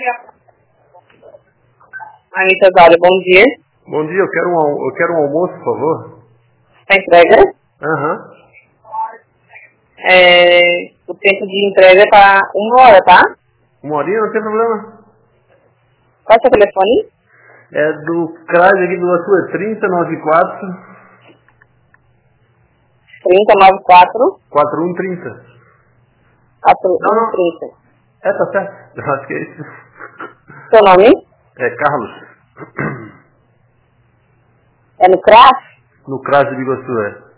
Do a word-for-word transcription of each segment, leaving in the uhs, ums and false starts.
Anitta Zólia, bom dia. Bom dia, eu quero um, eu quero um almoço, por favor. A entrega? Aham. Uhum. É, o tempo de entrega é para uma hora, tá? Uma horinha, não tem problema. Qual é o seu telefone? É do C R A S aqui do Açu, é trinta, noventa e quatro. trinta, noventa e quatro. quarenta e um trinta. quatro um trinta. É, tá certo. Eu acho que é isso. Seu nome? É Carlos. É no C R A S? No C R A S de Biguaçu, é.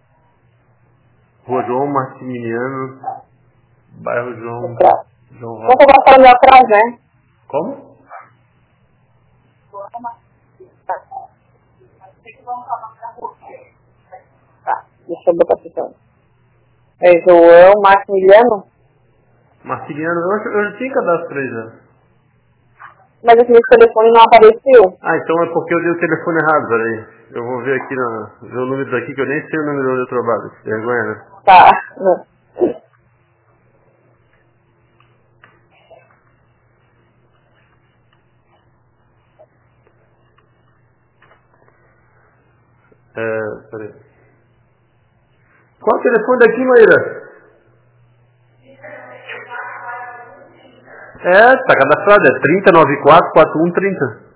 Rua João Martiniano, bairro João... João Rosa. Você vai falar no C R A S, né? Como? Tá, deixa eu botar aqui então. É João Maximiliano? Martiniano, eu, acho- eu já tinha cadastro aí já. Mas esse meu telefone não apareceu. Ah, então é porque eu dei o telefone errado, peraí. Eu vou ver aqui, na, ver o número daqui, que eu nem sei o número onde eu trabalho. Que vergonha, né? Tá. É, peraí. Qual o telefone daqui, Maíra? É, tá cadastrado, é trinta, noventa e quatro, quarenta e um trinta.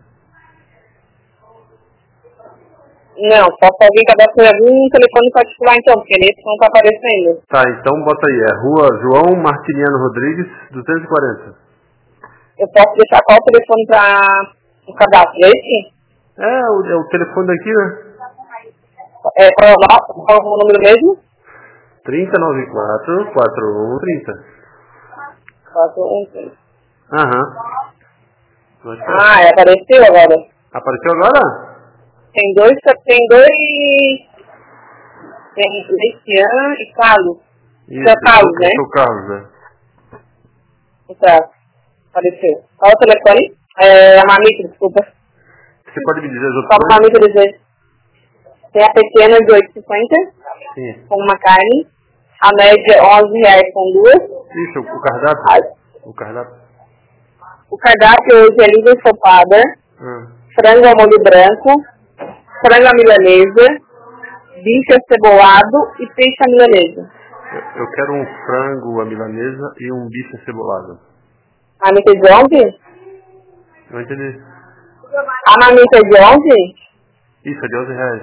Não, só se alguém cadastrar algum telefone particular então, porque nesse não tá aparecendo. Tá, então bota aí, é Rua João Martiniano Rodrigues, duzentos e quarenta. Eu posso deixar qual telefone para o cadastro? Esse? É, o, é o telefone daqui, né? É, qual é o nosso? Qual é o número mesmo? trinta, noventa e quatro, quarenta e um trinta. quatro um três. Aham. Acho que é. Ah, é, apareceu agora. Apareceu agora? Tem dois, tem dois, tem Cristian e Carlos. Isso, é Carlos, eu né? sou o Carlos, né? Tá, apareceu. Qual é o telefone? É, a mamita, desculpa. Você pode me dizer as Qual a opções? mamita dizer? Tem a pequena de oito e cinquenta, Sim. com uma carne. A média onze reais com duas. Isso, o cardápio. A- O cardápio. O cardápio hoje é língua ensopada, Hum. frango ao molho branco, frango à milanesa, bife acebolado e peixe à milanesa. Eu, eu quero um frango à milanesa e um bife acebolado. A mamita de onze? Não entendi. A mamita de onze? Isso, é de onze reais.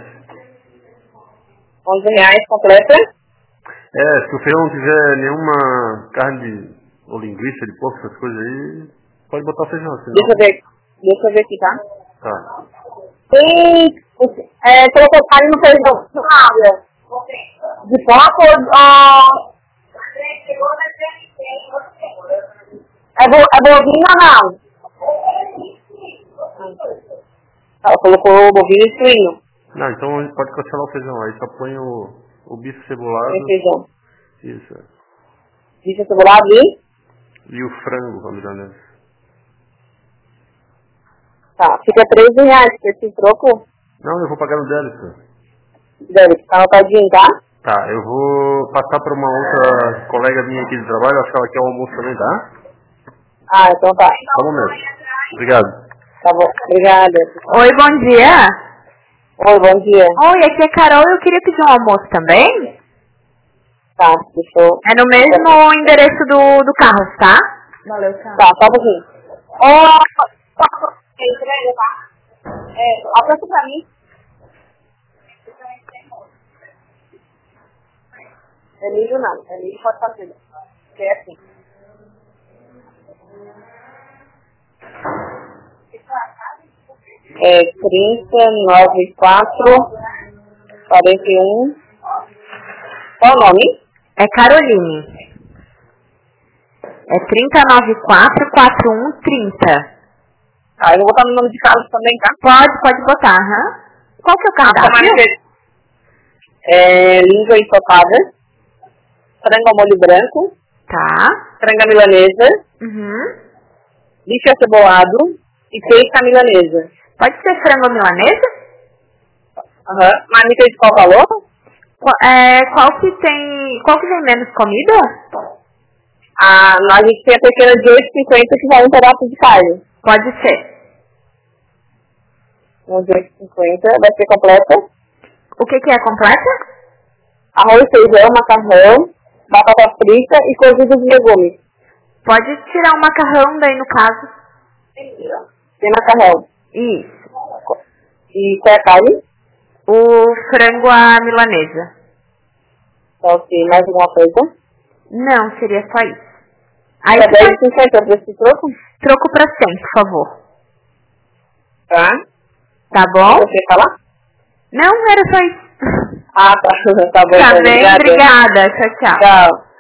onze reais completa. É, se o feijão não tiver nenhuma carne de, ou linguiça de porco, essas coisas aí, pode botar o feijão, senão... Deixa eu ver. Deixa eu ver aqui, tá? Tá. Tem... É, colocou carne no feijão. De porco ou... É, bo, é bovino ou não? Ela colocou bovino e suíno. Não, então a gente pode cancelar o feijão, aí só põe o, o bife cebolado. Tem feijão. Isso. Bife acebolado e... E o frango, a milanesa. Tá, fica treze reais com esse troco. Não, eu vou pagar no débito. Deve ficar anotadinho, tá? Tá, eu vou passar para uma outra colega minha aqui de trabalho, acho que ela quer o almoço também, tá? Ah, então tá. Só um momento. Obrigado. Tá bom, obrigada. Oi, bom dia. Oi, bom dia. Oi, aqui é Carol, eu queria pedir um almoço também. Tá, deixa eu... É no mesmo endereço do, do carro, tá? Valeu, Carlos. Tá, só um pouquinho. Ô, entrega, tá? É, alcança pra mim. Emílio não, Emílio pode fazer. Que é assim. É trinta, noventa e quatro, quarenta e um. Qual o nome? É Caroline. É trinta, noventa e quatro, quarenta e um, trinta. Ah, eu vou botar no nome de Carlos também, tá? Pode, pode botar, aham. Qual que é o cardápio? É língua ensopada, frango ao molho branco, Tá. frango à milanesa, Uhum. bife acebolado e peixe à milanesa. Pode ser frango ou milanesa? Aham. Marmita de qual valor? Qual, é, qual que tem... Qual que tem menos comida? A, a gente tem a pequena de oito e cinquenta que vai um pedaço de carne. Pode ser. Um de oito e cinquenta, vai ser completa. O que que é completa? Arroz, feijão, macarrão, batata frita e cozido de legumes. Pode tirar o macarrão daí no caso. Tem macarrão. Isso. E qual é a carne? O frango à milanesa. Então, ok, mais alguma coisa? Não, seria só isso. Aí É você dez vai... e cinquenta para esse troco? Troco pra cem, por favor. Tá. Tá bom? Você falar? Não, era só isso. Ah, tá. Tá bom. Tá então, bem, obrigada. obrigada. Tchau, tchau. Tchau.